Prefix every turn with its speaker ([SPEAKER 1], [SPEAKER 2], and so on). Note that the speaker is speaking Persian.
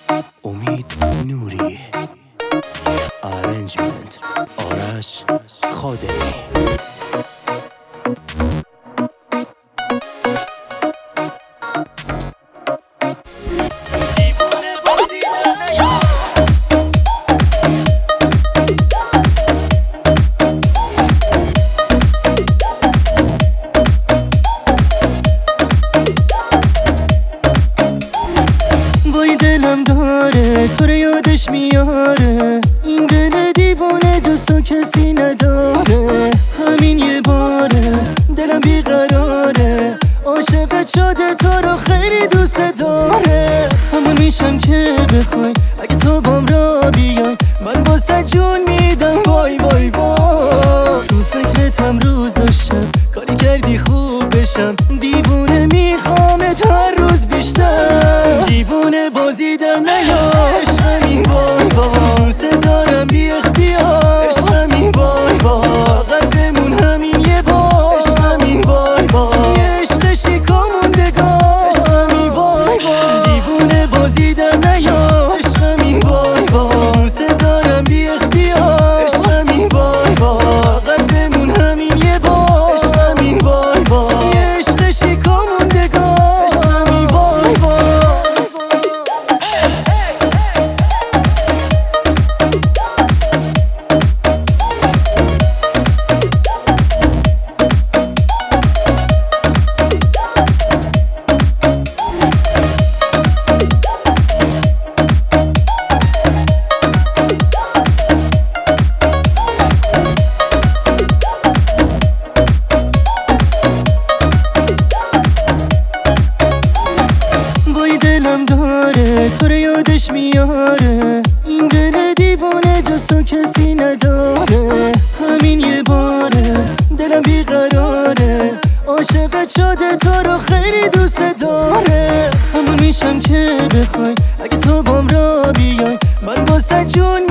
[SPEAKER 1] امید نوری، ارنجمنت آرش خادمی.
[SPEAKER 2] دلم داره تو رو یادش میاره، این دل دیوانه جز تو کسی نداره. همین یه باره دلم بیقراره، عاشقت شده تو رو خیلی دوست داره. همه میشم که بخوای اگه تو بام را بیای، من واسه جون میدم وای وای وای. تو فکرتم روز و شب، کاری کردی خوب بشم. دیوونه میخوامت هر روز بیشتر، دیوونه بازیدن نیاش. همین وای وای دوست دارم بی اختیار. همین وای وای قلبمون همین یه بار. همین وای وای عشق شیکا موندگار. همین وای وای دیوونه بازیدن نیاش. همین وای وای دوست دارم بی اختیار. همین وای وای قلبمون همین یه بار. همین وای وای عشق شیکا موندگار. همین وای وای دلم داره تو رو یادش میاره، این دل دیوانه جز تو کسی نداره. همین یه باره دلم بیقراره، عاشقت شده تو رو خیلی دوست داره. همه میشم که بخوای اگه تو بام را بیای، من واسه جون